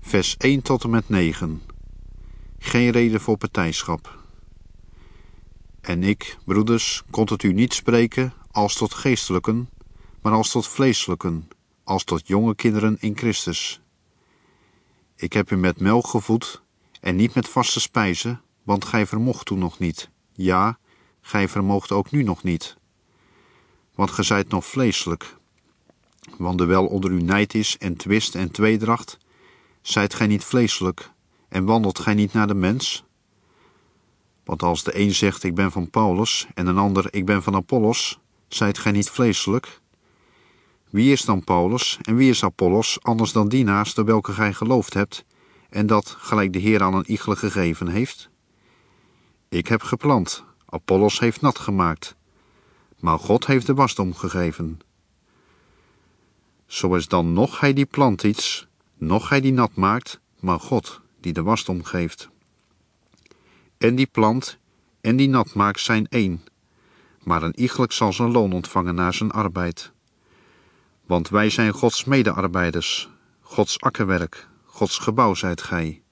vers 1 tot en met 9. Geen reden voor partijschap. En ik, broeders, kon het u niet spreken als tot geestelijken, maar als tot vleeselijken, als tot jonge kinderen in Christus. Ik heb u met melk gevoed en niet met vaste spijzen, want gij vermocht toen nog niet. Ja, gij vermoogt ook nu nog niet. Want gij zijt nog vleeselijk. Want terwijl onder u nijd is en twist en tweedracht, zijt gij niet vleeselijk en wandelt gij niet naar de mens? Want als de een zegt, ik ben van Paulus, en een ander, ik ben van Apollos, zijt gij niet vleeselijk? Wie is dan Paulus en wie is Apollos, anders dan dienaars door welke gij geloofd hebt, en dat gelijk de Heer aan een iegele gegeven heeft? Ik heb geplant, Apollos heeft nat gemaakt, maar God heeft de wasdom gegeven. Zo is dan nog hij die plant iets, nog hij die nat maakt, maar God die de wasdom geeft. En die plant en die nat maakt zijn één, maar een iegelijk zal zijn loon ontvangen naar zijn arbeid. Want wij zijn Gods medearbeiders, Gods akkerwerk, Gods gebouw zijt gij.